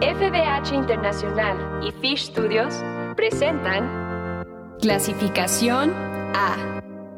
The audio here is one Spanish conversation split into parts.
FBH Internacional y Fish Studios presentan Clasificación A.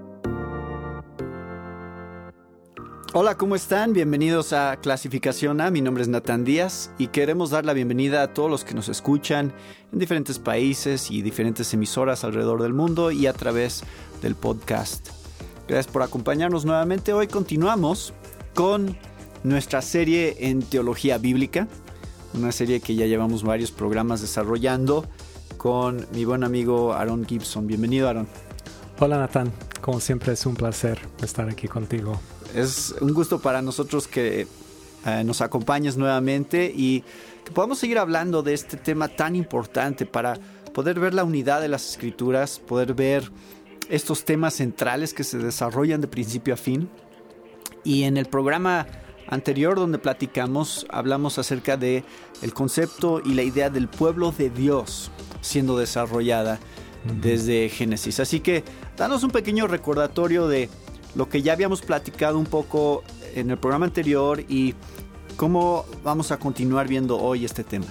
Hola, ¿cómo están? Bienvenidos a Clasificación A. Mi nombre es Natán Díaz y queremos dar la bienvenida a todos los que nos escuchan en diferentes países y diferentes emisoras alrededor del mundo y a través del podcast. Gracias por acompañarnos nuevamente. Hoy continuamos con nuestra serie en Teología Bíblica, una serie que ya llevamos varios programas desarrollando con mi buen amigo Aaron Gibson. Bienvenido, Aaron. Hola, Natán. Como siempre es un placer estar aquí contigo. Es un gusto para nosotros que nos acompañes nuevamente y que podamos seguir hablando de este tema tan importante para poder ver la unidad de las Escrituras, poder ver estos temas centrales que se desarrollan de principio a fin. Y en el programa anterior donde hablamos acerca de el concepto y la idea del pueblo de Dios siendo desarrollada desde Génesis. Así que danos un pequeño recordatorio de lo que ya habíamos platicado un poco en el programa anterior y cómo vamos a continuar viendo hoy este tema.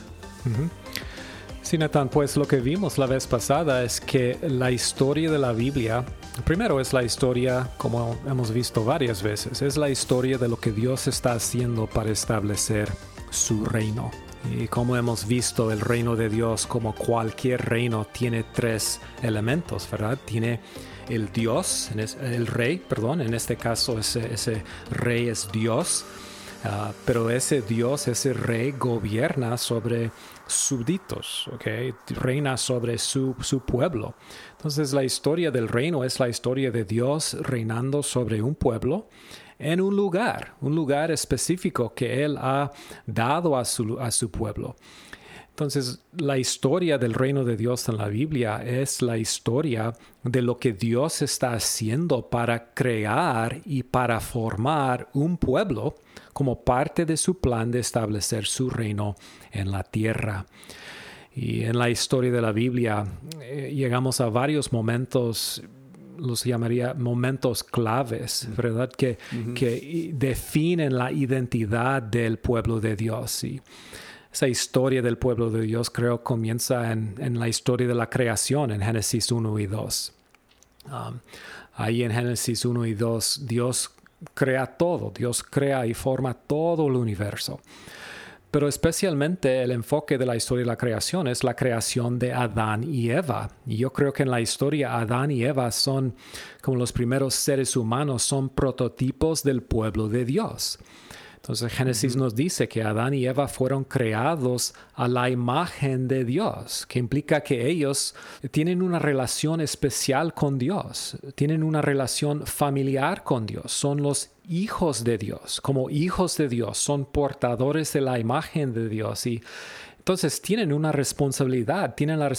Sí, Natán, pues lo que vimos la vez pasada es que la historia de la Biblia, primero es la historia, como hemos visto varias veces, es la historia de lo que Dios está haciendo para establecer su reino. Y como hemos visto, el reino de Dios, como cualquier reino, tiene tres elementos, ¿verdad? Tiene el Dios, el rey, en este caso ese rey es Dios, pero ese Dios, ese rey gobierna sobre súbditos, ¿okay? Reina sobre su pueblo. Entonces la historia del reino es la historia de Dios reinando sobre un pueblo en un lugar específico que Él ha dado a su pueblo. Entonces, la historia del reino de Dios en la Biblia es la historia de lo que Dios está haciendo para crear y para formar un pueblo como parte de su plan de establecer su reino en la tierra. Y en la historia de la Biblia llegamos a varios momentos, los llamaría momentos claves, ¿verdad? Que definen la identidad del pueblo de Dios. Y esa historia del pueblo de Dios, creo, comienza en la historia de la creación, en Génesis 1 y 2. Ahí en Génesis 1 y 2, Dios crea todo. Dios crea y forma todo el universo. Pero especialmente el enfoque de la historia de la creación es la creación de Adán y Eva. Y yo creo que en la historia Adán y Eva son, como los primeros seres humanos, son prototipos del pueblo de Dios. Entonces Génesis nos dice que Adán y Eva fueron creados a la imagen de Dios, que implica que ellos tienen una relación especial con Dios, tienen una relación familiar con Dios, son los hijos de Dios, como hijos de Dios, son portadores de la imagen de Dios y entonces tienen la responsabilidad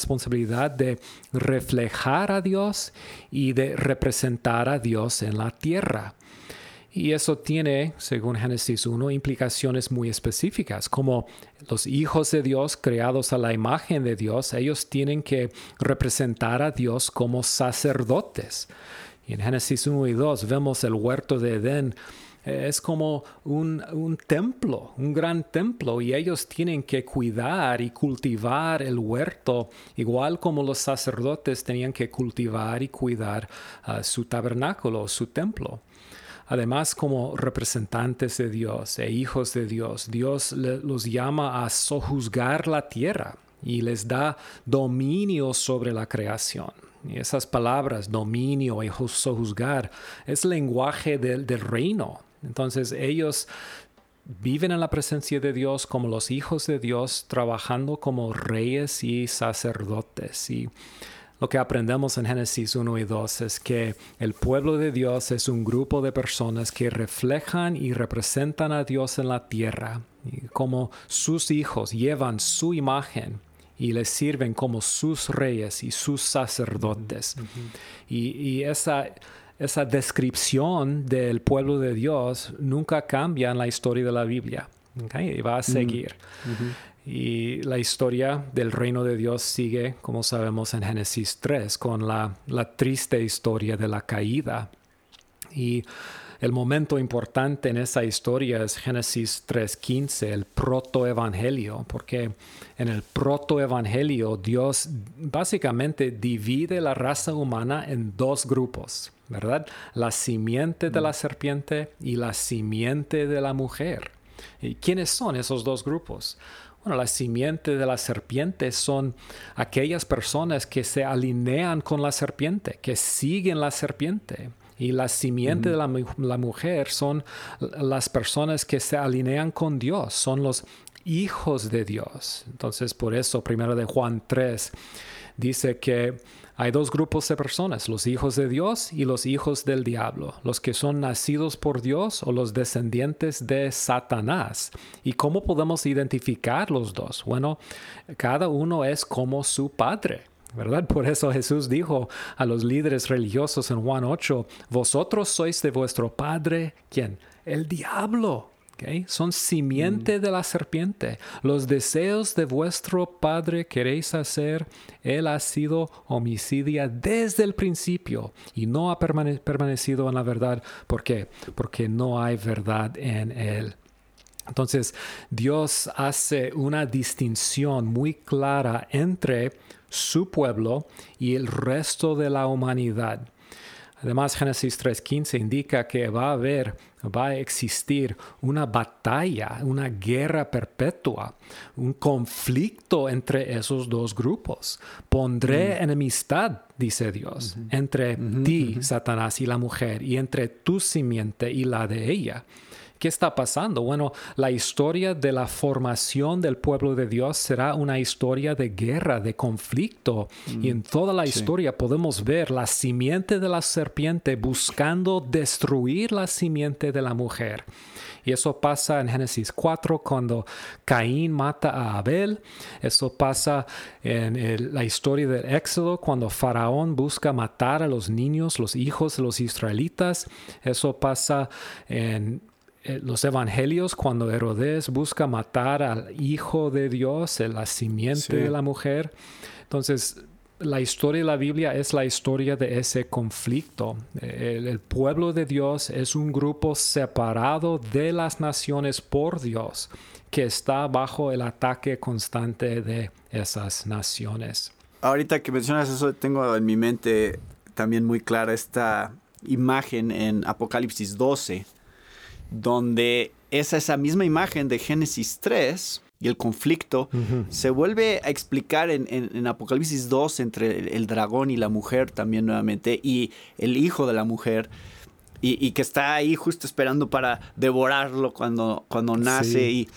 de reflejar a Dios y de representar a Dios en la tierra. Y eso tiene, según Génesis 1, implicaciones muy específicas, como los hijos de Dios creados a la imagen de Dios, ellos tienen que representar a Dios como sacerdotes. Y en Génesis 1 y 2 vemos el huerto de Edén, es como un templo, un gran templo, y ellos tienen que cuidar y cultivar el huerto, igual como los sacerdotes tenían que cultivar y cuidar su tabernáculo, su templo. Además, como representantes de Dios e hijos de Dios, Dios los llama a sojuzgar la tierra y les da dominio sobre la creación. Y esas palabras, dominio y sojuzgar, es lenguaje del reino. Entonces, ellos viven en la presencia de Dios como los hijos de Dios, trabajando como reyes y sacerdotes. Y lo que aprendemos en Génesis 1 y 2 es que el pueblo de Dios es un grupo de personas que reflejan y representan a Dios en la tierra. Y como sus hijos llevan su imagen y les sirven como sus reyes y sus sacerdotes. Y esa descripción del pueblo de Dios nunca cambia en la historia de la Biblia. ¿Okay? Y va a seguir. Y la historia del reino de Dios sigue, como sabemos, en Génesis 3, con la triste historia de la caída. Y El momento importante en esa historia es Génesis 3:15, el protoevangelio, porque en el protoevangelio Dios básicamente divide la raza humana en dos grupos, ¿verdad? La simiente de la serpiente y la simiente de la mujer. ¿Y quiénes son esos dos grupos? Bueno, la simiente de la serpiente son aquellas personas que se alinean con la serpiente, que siguen la serpiente. Y la simiente de la mujer son las personas que se alinean con Dios, son los hijos de Dios. Entonces, por eso, 1 de Juan 3 dice que hay dos grupos de personas, los hijos de Dios y los hijos del diablo, los que son nacidos por Dios o los descendientes de Satanás. ¿Y cómo podemos identificar los dos? Bueno, cada uno es como su padre, ¿verdad? Por eso Jesús dijo a los líderes religiosos en Juan 8, vosotros sois de vuestro padre, ¿quién? El diablo. Okay. Son simiente de la serpiente. Los deseos de vuestro padre queréis hacer. Él ha sido homicida desde el principio y no ha permanecido en la verdad. ¿Por qué? Porque no hay verdad en él. Entonces, Dios hace una distinción muy clara entre su pueblo y el resto de la humanidad. Además, Génesis 3:15 indica que va a existir una batalla, una guerra perpetua, un conflicto entre esos dos grupos. Pondré enemistad, dice Dios, entre ti, Satanás, y la mujer, y entre tu simiente y la de ella. ¿Qué está pasando? Bueno, la historia de la formación del pueblo de Dios será una historia de guerra, de conflicto. Y en toda la historia podemos ver la simiente de la serpiente buscando destruir la simiente de la mujer. Y eso pasa en Génesis 4 cuando Caín mata a Abel. Eso pasa en la historia del Éxodo cuando Faraón busca matar a los niños, los hijos de los israelitas. Eso pasa en los evangelios cuando Herodes busca matar al hijo de Dios, la simiente de la mujer. Entonces, la historia de la Biblia es la historia de ese conflicto. El pueblo de Dios es un grupo separado de las naciones por Dios, que está bajo el ataque constante de esas naciones. Ahorita que mencionas eso, tengo en mi mente también muy clara esta imagen en Apocalipsis 12, donde es esa misma imagen de Génesis 3 y el conflicto se vuelve a explicar en Apocalipsis 2 entre el dragón y la mujer también nuevamente, y el hijo de la mujer, y que está ahí justo esperando para devorarlo cuando nace. Y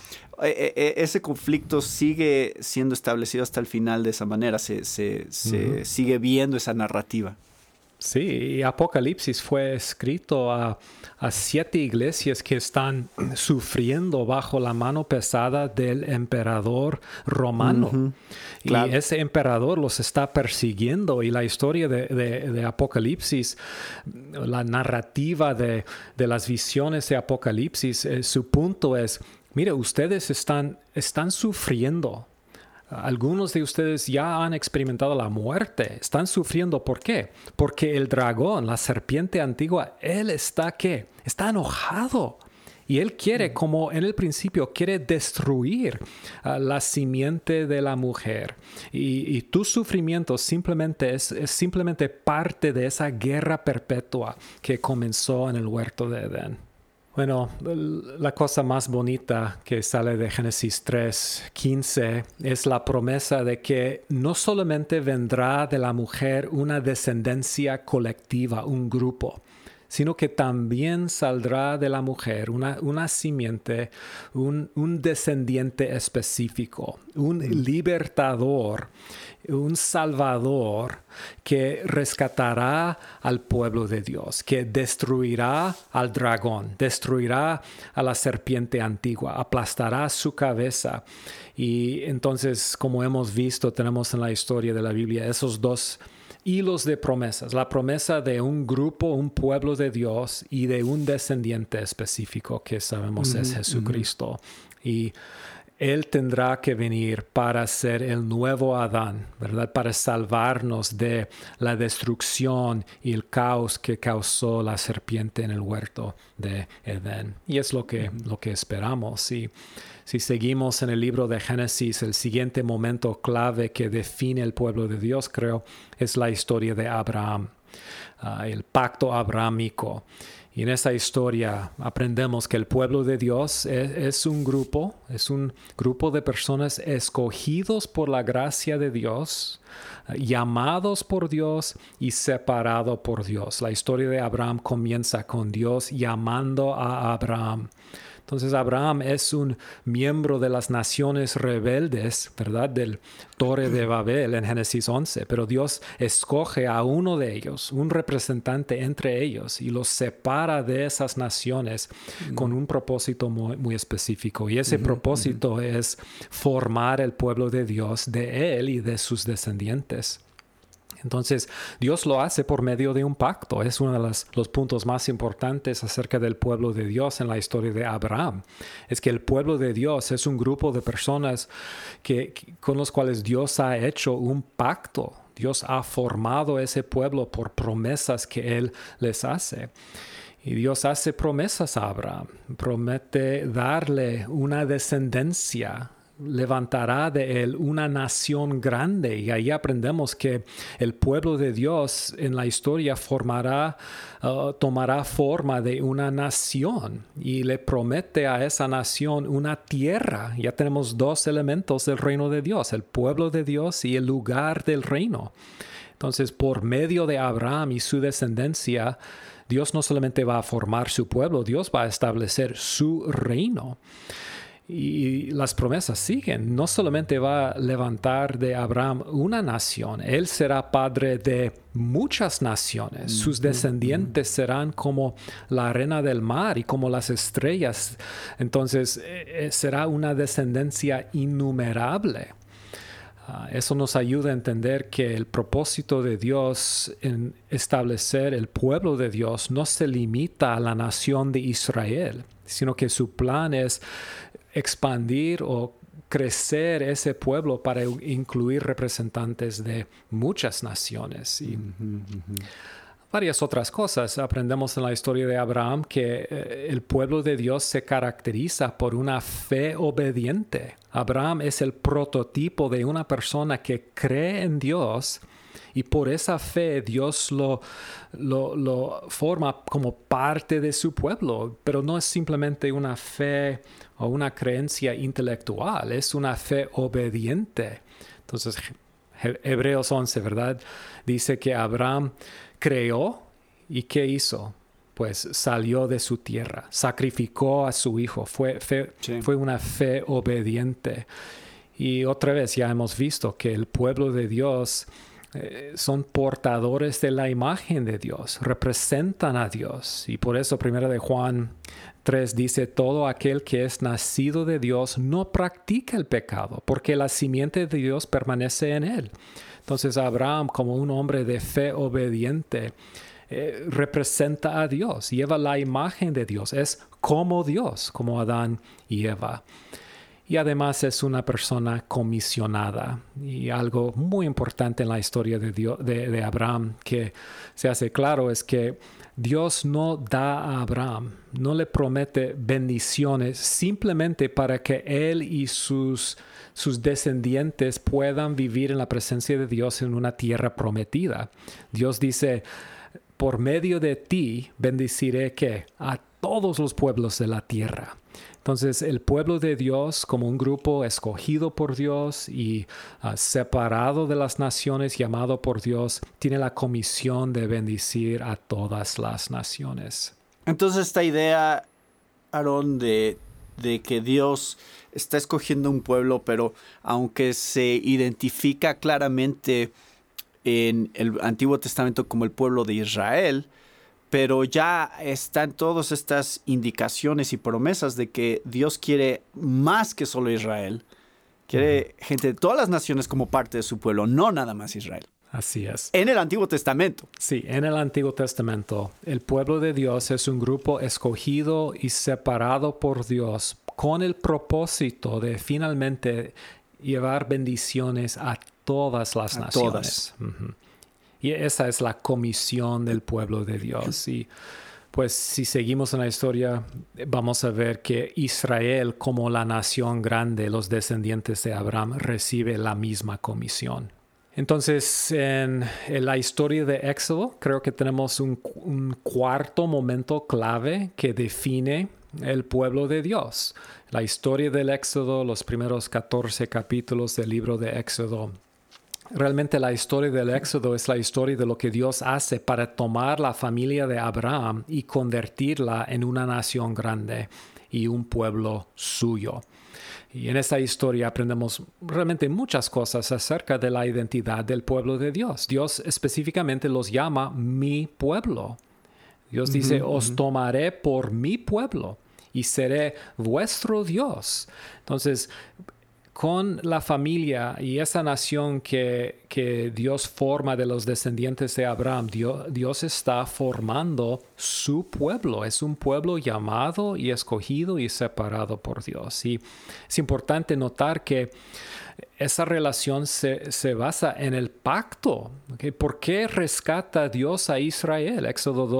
ese conflicto sigue siendo establecido hasta el final de esa manera, se sigue viendo esa narrativa. Sí, y Apocalipsis fue escrito a 7 iglesias que están sufriendo bajo la mano pesada del emperador romano. Claro. Y ese emperador los está persiguiendo, y la historia de Apocalipsis, la narrativa de las visiones de Apocalipsis, su punto es, mire, ustedes están sufriendo. Algunos de ustedes ya han experimentado la muerte. Están sufriendo. ¿Por qué? Porque el dragón, la serpiente antigua, él está ¿qué? Está enojado. Y él quiere, como en el principio, quiere destruir la simiente de la mujer. Y tu sufrimiento simplemente es simplemente parte de esa guerra perpetua que comenzó en el huerto de Edén. Bueno, la cosa más bonita que sale de Génesis 3:15 es la promesa de que no solamente vendrá de la mujer una descendencia colectiva, un grupo, sino que también saldrá de la mujer una simiente, un descendiente específico, un libertador, un salvador que rescatará al pueblo de Dios, que destruirá al dragón, destruirá a la serpiente antigua, aplastará su cabeza. Y entonces, como hemos visto, tenemos en la historia de la Biblia esos dos hilos de promesas, la promesa de un grupo, un pueblo de Dios, y de un descendiente específico que sabemos es Jesucristo. Y Él tendrá que venir para ser el nuevo Adán, ¿verdad? Para salvarnos de la destrucción y el caos que causó la serpiente en el huerto de Edén. Y es lo que esperamos. Y si seguimos en el libro de Génesis, el siguiente momento clave que define el pueblo de Dios, creo, es la historia de Abraham, el pacto abrámico. Y en esa historia aprendemos que el pueblo de Dios es un grupo de personas escogidos por la gracia de Dios, llamados por Dios y separados por Dios. La historia de Abraham comienza con Dios llamando a Abraham. Entonces Abraham es un miembro de las naciones rebeldes, ¿verdad? Del Torre de Babel en Génesis 11. Pero Dios escoge a uno de ellos, un representante entre ellos, y los separa de esas naciones con un propósito muy, muy específico. Y ese propósito es formar el pueblo de Dios, de él y de sus descendientes. Entonces, Dios lo hace por medio de un pacto. Es uno de los puntos más importantes acerca del pueblo de Dios en la historia de Abraham. Es que el pueblo de Dios es un grupo de personas con los cuales Dios ha hecho un pacto. Dios ha formado ese pueblo por promesas que Él les hace. Y Dios hace promesas a Abraham. Promete darle una descendencia. Levantará de él una nación grande, y ahí aprendemos que el pueblo de Dios en la historia tomará forma de una nación, y le promete a esa nación una tierra. Ya tenemos dos elementos del reino de Dios, el pueblo de Dios y el lugar del reino. Entonces, por medio de Abraham y su descendencia, Dios no solamente va a formar su pueblo, Dios va a establecer su reino. Y las promesas siguen. No solamente va a levantar de Abraham una nación, él será padre de muchas naciones. Sus descendientes serán como la arena del mar y como las estrellas. Entonces, será una descendencia innumerable. Eso nos ayuda a entender que el propósito de Dios en establecer el pueblo de Dios no se limita a la nación de Israel, sino que su plan es expandir o crecer ese pueblo para incluir representantes de muchas naciones. Y varias otras cosas. Aprendemos en la historia de Abraham que el pueblo de Dios se caracteriza por una fe obediente. Abraham es el prototipo de una persona que cree en Dios, y por esa fe Dios lo forma como parte de su pueblo. Pero no es simplemente una fe o una creencia intelectual, es una fe obediente. Entonces, Hebreos 11, ¿verdad? Dice que Abraham creó, ¿y qué hizo? Pues salió de su tierra, sacrificó a su hijo, fue una fe obediente. Y otra vez ya hemos visto que el pueblo de Dios son portadores de la imagen de Dios, representan a Dios. Y por eso 1 de Juan 3 dice: todo aquel que es nacido de Dios no practica el pecado, porque la simiente de Dios permanece en él. Entonces Abraham, como un hombre de fe obediente, representa a Dios, lleva la imagen de Dios, es como Dios, como Adán y Eva. Y además es una persona comisionada. Y algo muy importante en la historia de Abraham que se hace claro es que Dios no da a Abraham, no le promete bendiciones simplemente para que él y sus descendientes puedan vivir en la presencia de Dios en una tierra prometida. Dios dice: por medio de ti bendeciré ¿qué? A todos los pueblos de la tierra. Entonces, el pueblo de Dios, como un grupo escogido por Dios y separado de las naciones, llamado por Dios, tiene la comisión de bendecir a todas las naciones. Entonces, esta idea, Aarón, de que Dios está escogiendo un pueblo, pero aunque se identifica claramente en el Antiguo Testamento como el pueblo de Israel, pero ya están todas estas indicaciones y promesas de que Dios quiere más que solo Israel. Quiere gente de todas las naciones como parte de su pueblo, no nada más Israel. Así es. En el Antiguo Testamento. Sí, en el Antiguo Testamento, el pueblo de Dios es un grupo escogido y separado por Dios con el propósito de finalmente llevar bendiciones a todas las naciones. Uh-huh. Y esa es la comisión del pueblo de Dios. Y pues si seguimos en la historia, vamos a ver que Israel, como la nación grande, los descendientes de Abraham, recibe la misma comisión. Entonces, en la historia de Éxodo, creo que tenemos un cuarto momento clave que define el pueblo de Dios. La historia del Éxodo, los primeros 14 capítulos del libro de Éxodo. Realmente la historia del Éxodo es la historia de lo que Dios hace para tomar la familia de Abraham y convertirla en una nación grande y un pueblo suyo. Y en esta historia aprendemos realmente muchas cosas acerca de la identidad del pueblo de Dios. Dios específicamente los llama mi pueblo. Dios dice, os tomaré por mi pueblo y seré vuestro Dios. Entonces, con la familia y esa nación que Dios forma de los descendientes de Abraham, Dios está formando su pueblo. Es un pueblo llamado y escogido y separado por Dios. Y es importante notar que esa relación se basa en el pacto. ¿Okay? ¿Por qué rescata Dios a Israel? Éxodo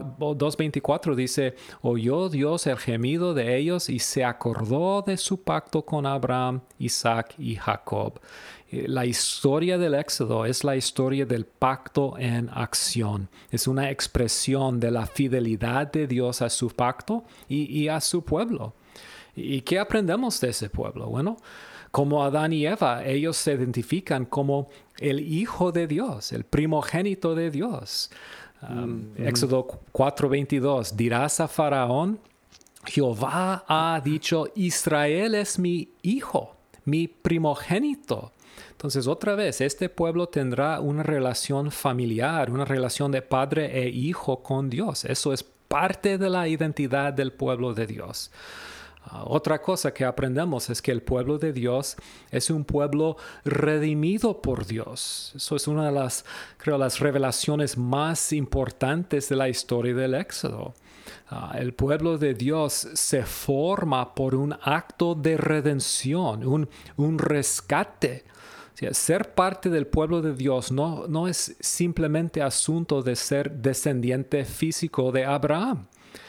2:24 dice, oyó Dios el gemido de ellos y se acordó de su pacto con Abraham, Isaac y Jacob. La historia del Éxodo es la historia del pacto en acción. Es una expresión de la fidelidad de Dios a su pacto y a su pueblo. ¿Y qué aprendemos de ese pueblo? Bueno, como Adán y Eva, ellos se identifican como el Hijo de Dios, el primogénito de Dios. Éxodo 4:22, dirás a Faraón, Jehová ha dicho, Israel es mi hijo, mi primogénito. Entonces, otra vez, este pueblo tendrá una relación familiar, una relación de padre e hijo con Dios. Eso es parte de la identidad del pueblo de Dios. Otra cosa que aprendemos es que el pueblo de Dios es un pueblo redimido por Dios. Eso es una de las revelaciones más importantes de la historia del Éxodo. El pueblo de Dios se forma por un acto de redención, un rescate. O sea, ser parte del pueblo de Dios no es simplemente asunto de ser descendiente físico de Abraham.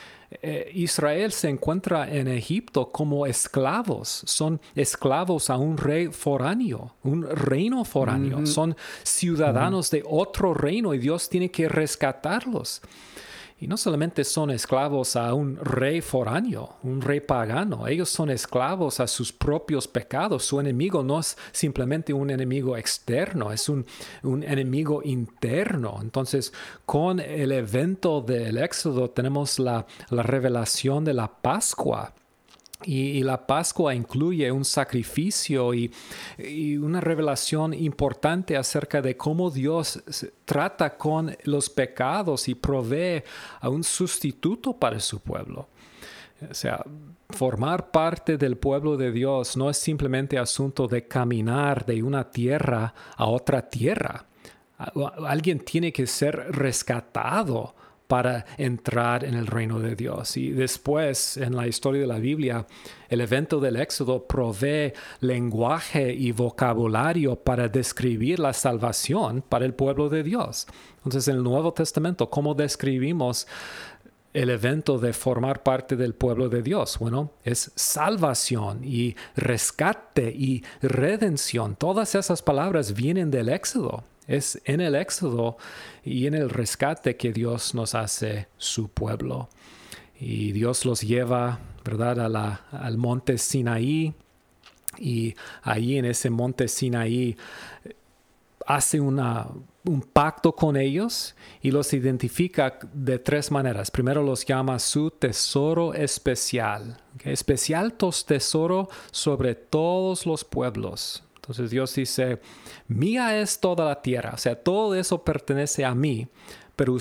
Israel se encuentra en Egipto como esclavos. Son esclavos a un rey foráneo, un reino foráneo. Son ciudadanos de otro reino y Dios tiene que rescatarlos. Y no solamente son esclavos a un rey foráneo, un rey pagano. Ellos son esclavos a sus propios pecados. Su enemigo no es simplemente un enemigo externo, es un enemigo interno. Entonces, con el evento del Éxodo tenemos la revelación de la Pascua. Y la Pascua incluye un sacrificio y una revelación importante acerca de cómo Dios trata con los pecados y provee a un sustituto para su pueblo. O sea, formar parte del pueblo de Dios no es simplemente asunto de caminar de una tierra a otra tierra. Alguien tiene que ser rescatado para entrar en el reino de Dios. Y después, en la historia de la Biblia, el evento del Éxodo provee lenguaje y vocabulario para describir la salvación para el pueblo de Dios. Entonces, en el Nuevo Testamento, ¿cómo describimos el evento de formar parte del pueblo de Dios? Bueno, es salvación y rescate y redención. Todas esas palabras vienen del Éxodo. Es en el Éxodo y en el rescate que Dios nos hace su pueblo. Y Dios los lleva, ¿verdad?, al monte Sinaí. Y ahí en ese monte Sinaí hace un pacto con ellos y los identifica de tres maneras. Primero los llama su tesoro especial. ¿Okay? Especial tesoro sobre todos los pueblos. Entonces Dios dice, mía es toda la tierra, o sea, todo eso pertenece a mí, pero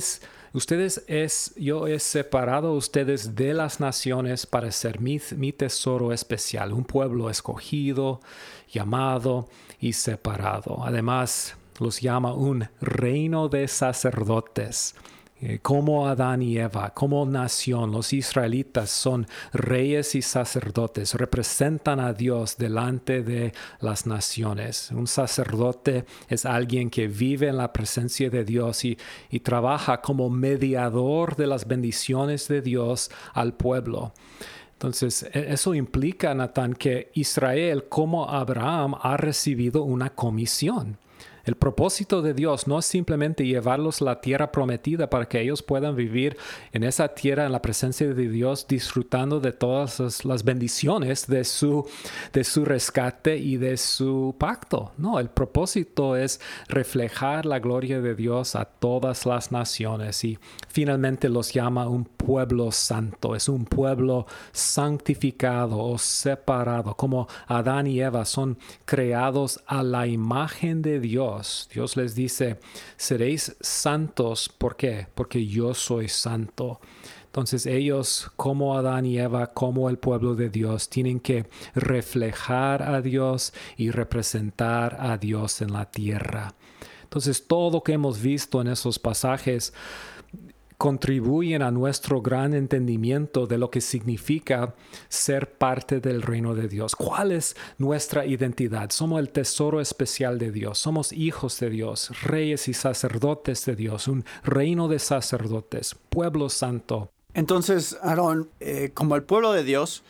yo he separado a ustedes de las naciones para ser mi tesoro especial, un pueblo escogido, llamado y separado. Además, los llama un reino de sacerdotes. Como Adán y Eva, como nación, los israelitas son reyes y sacerdotes, representan a Dios delante de las naciones. Un sacerdote es alguien que vive en la presencia de Dios y trabaja como mediador de las bendiciones de Dios al pueblo. Entonces, eso implica, Natán, que Israel, como Abraham, ha recibido una comisión. El propósito de Dios no es simplemente llevarlos a la tierra prometida para que ellos puedan vivir en esa tierra en la presencia de Dios, disfrutando de todas las bendiciones de su rescate y de su pacto. No, el propósito es reflejar la gloria de Dios a todas las naciones y finalmente los llama un pueblo santo. Es un pueblo santificado o separado, como Adán y Eva son creados a la imagen de Dios. Dios les dice, seréis santos. ¿Por qué? Porque yo soy santo. Entonces ellos, como Adán y Eva, como el pueblo de Dios, tienen que reflejar a Dios y representar a Dios en la tierra. Entonces todo lo que hemos visto en esos pasajes contribuyen a nuestro gran entendimiento de lo que significa ser parte del reino de Dios. ¿Cuál es nuestra identidad? Somos el tesoro especial de Dios. Somos hijos de Dios, reyes y sacerdotes de Dios, un reino de sacerdotes, pueblo santo. Entonces, Aarón, como el pueblo de Dios,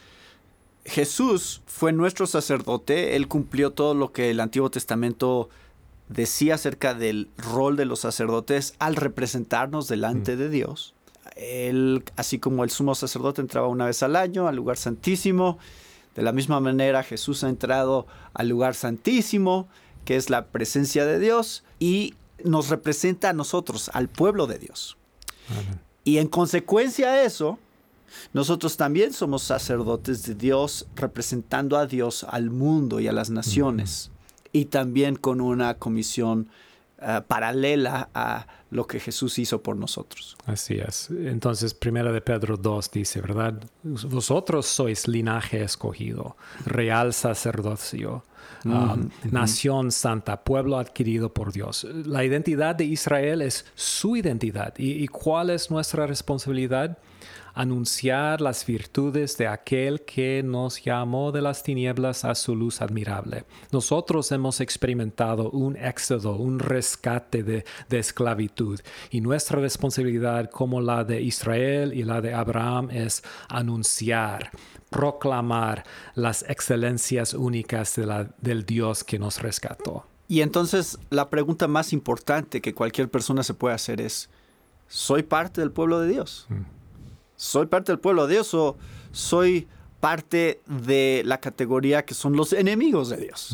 Jesús fue nuestro sacerdote. Él cumplió todo lo que el Antiguo Testamento decía acerca del rol de los sacerdotes al representarnos delante de Dios. Él, así como el sumo sacerdote entraba una vez al año al lugar santísimo, de la misma manera Jesús ha entrado al lugar santísimo, que es la presencia de Dios, y nos representa a nosotros, al pueblo de Dios. Amén. Y en consecuencia a eso, nosotros también somos sacerdotes de Dios, representando a Dios al mundo y a las naciones. Y también con una comisión paralela a lo que Jesús hizo por nosotros. Así es. Entonces, 1 de Pedro 2 dice, ¿verdad? Vosotros sois linaje escogido, real sacerdocio, nación santa, pueblo adquirido por Dios. La identidad de Israel es su identidad. ¿Y cuál es nuestra responsabilidad? Anunciar las virtudes de aquel que nos llamó de las tinieblas a su luz admirable. Nosotros hemos experimentado un éxodo, un rescate de esclavitud, y nuestra responsabilidad, como la de Israel y la de Abraham, es anunciar, proclamar las excelencias únicas del Dios que nos rescató. Y entonces la pregunta más importante que cualquier persona se puede hacer es, ¿soy parte del pueblo de Dios? ¿Soy parte del pueblo de Dios o soy parte de la categoría que son los enemigos de Dios?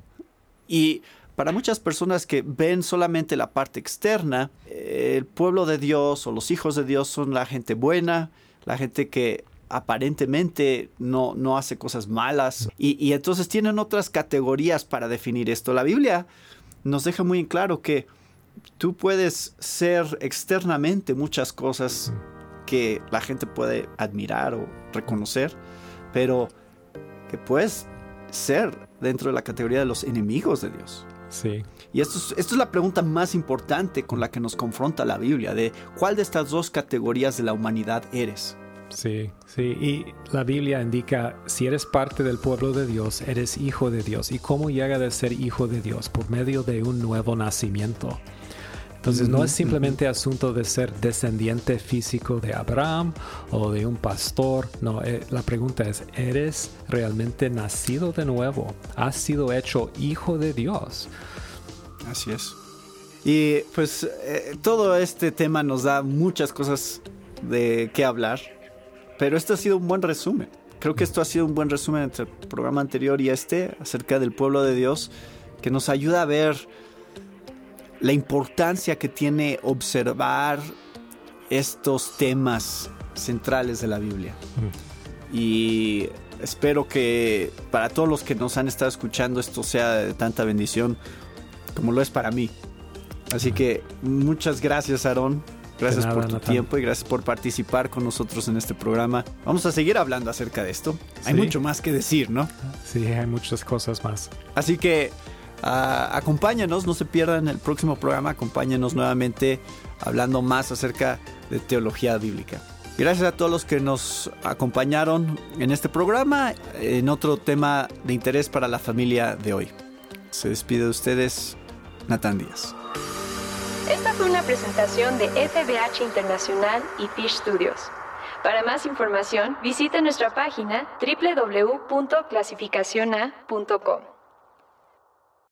Y para muchas personas que ven solamente la parte externa, el pueblo de Dios o los hijos de Dios son la gente buena, la gente que aparentemente no hace cosas malas. Y entonces tienen otras categorías para definir esto. La Biblia nos deja muy en claro que tú puedes ser externamente muchas cosas que la gente puede admirar o reconocer, pero que puedes ser dentro de la categoría de los enemigos de Dios. Sí. Y esto es la pregunta más importante con la que nos confronta la Biblia, de cuál de estas dos categorías de la humanidad eres. Sí. Y la Biblia indica, si eres parte del pueblo de Dios, eres hijo de Dios. ¿Y cómo llega a ser hijo de Dios? Por medio de un nuevo nacimiento. Entonces no es simplemente asunto de ser descendiente físico de Abraham o de un pastor. No, la pregunta es, ¿eres realmente nacido de nuevo? ¿Has sido hecho hijo de Dios? Así es. Y pues todo este tema nos da muchas cosas de qué hablar, pero esto ha sido un buen resumen. Creo que esto ha sido un buen resumen entre el programa anterior y acerca del pueblo de Dios, que nos ayuda a ver la importancia que tiene observar estos temas centrales de la Biblia. Y espero que para todos los que nos han estado escuchando esto sea de tanta bendición como lo es para mí. Así que muchas gracias, Aarón. Gracias por tu tiempo y gracias por participar con nosotros en este programa. Vamos a seguir hablando acerca de esto. Hay mucho más que decir, ¿no? Sí, hay muchas cosas más. Así que acompáñanos, no se pierdan el próximo programa. Acompáñanos nuevamente hablando más acerca de teología bíblica. Gracias a todos los que nos acompañaron en este programa, en otro tema de interés para la familia de hoy. Se despide de ustedes, Natán Díaz. Esta fue una presentación de FBH Internacional y Fish Studios. Para más información, visite nuestra página www.clasificaciona.com.